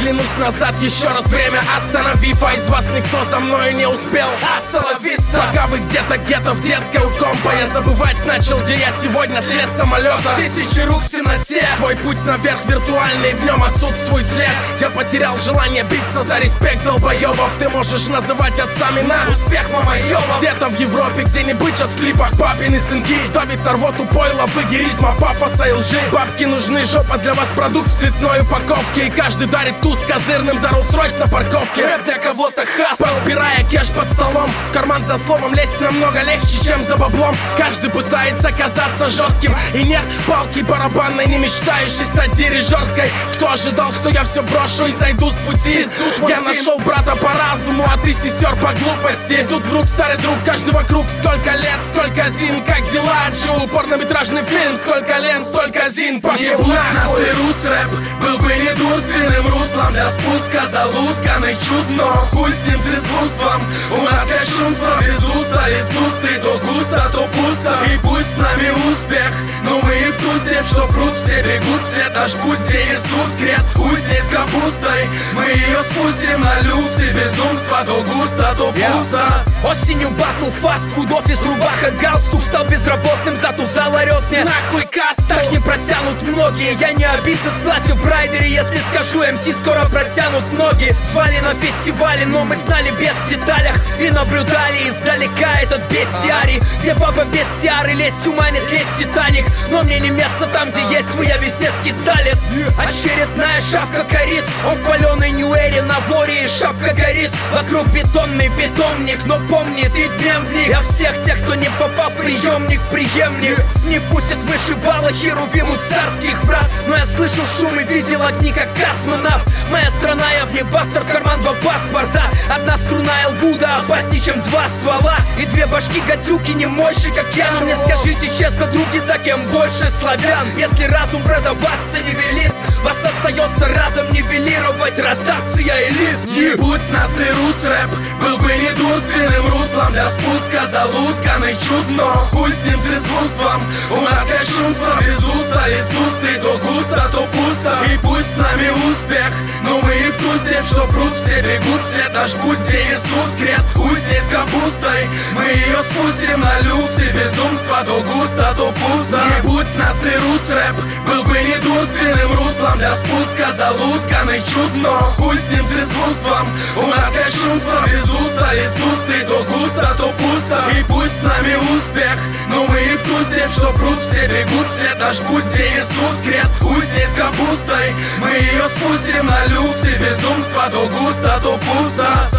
оглянусь назад еще раз, время остановив, а из вас никто за мною не успел. Остановись-то, пока вы где-то в детской у компа. Я забывать начал, где я сегодня слез с самолета. Тысячи рук в темноте, твой путь наверх виртуальный, в нем отсутствует след. Я потерял желание биться за респект долбоебов. Ты можешь называть отцами нас, успех мамоебов. Где-то в Европе, где не бычат в клипах папины сынки, давит на рвоту пойло, выгеризма, пафоса и лжи. Бабки нужны, жопа для вас продукт в цветной упаковке, и каждый дарит туз козырным за Rolls-Royce на парковке. Рэп для кого-то хасл, подбирая кеш под столом. В карман за словом лезть намного легче, чем за баблом. Каждый пытается казаться жестким, и нет палки барабанной, не мечтающей стать дирижерской. Кто ожидал, что я все брошу и сойду с пути? Я нашел брата по разуму, а ты сестер по глупости. Тут вдруг старый друг, каждый вокруг. Сколько лет, сколько зим, как дела? Джу, порнометражный фильм, сколько лен, столько зин. Пошел нахуй. Рус рэп был бы недурственным руслом для спуска залусканных чувств, но хуй с ним, с искусством. У нас есть шумство без уста, из усты то густо, то пусто. И пусть с нами успех, но мы и в ту степь, что пруд, все бегут, все наш путь, где несут крест, хуй с ней с капустой. Мы ее спустим на люксе, безумство, то густо, то пусто. Осенью батл, фастфуд, офис, рубаха, галстук. Стал безработным, зато зал орет мне нахуй каста. Так не протянут многие, я не обидно с классью в райдере. Если скажу, МС скоро протянут ноги. Звали на фестивале, но мы знали без деталях и наблюдали издалека этот бестиарий, где баба без тиары лезть уманит, лезть Титаник. Но мне не место там, где есть вы, я везде скиталец. Очередная шавка горит, он в паленой нью-эре на воре, и шапка горит. Вокруг бетонный питомник, но помни, ты дневник. Я всех тех, кто не попал в приемник, преемник не пустит выше балла херувиму царских врат. Но я слышал шум и видел огни, как космонавт. Моя страна, я в ней бастард, карман два паспорта. Одна струна Элвуда опаснее, чем два ствола. И две башки гадюки не мощи, как я. Но мне скажите честно, други, за кем больше славян? Если разум продаваться не велит, вас остается разом нивелировать ротация элит. Не будь нас и рус рэп был бы недурственным руслом для спуска залусканных чувств, но хуй с ним, с искусством. У нас есть шумство без уста, из усты то густо, то пусто. И пусть с нами успех, но мы и в ту степь, что пруд, все бегут, все наш путь, где несут крест, хуй с ней с капустой. Мы ее спустим на люксе, безумство, то густо, то пусто. Не будь нас и рус рэп был бы недурственным руслом для спуска залусканных чувств, но хуй с ним, с искусством. У нас есть шумство без уста, из усты то густо, то пусто. И пусть с нами успех, но мы и в ту степь, что пруд, все бегут, все наш путь, где несут крест, хуй с ней с капустой. Мы ее спустим на люксе, безумство, то густо, то пусто.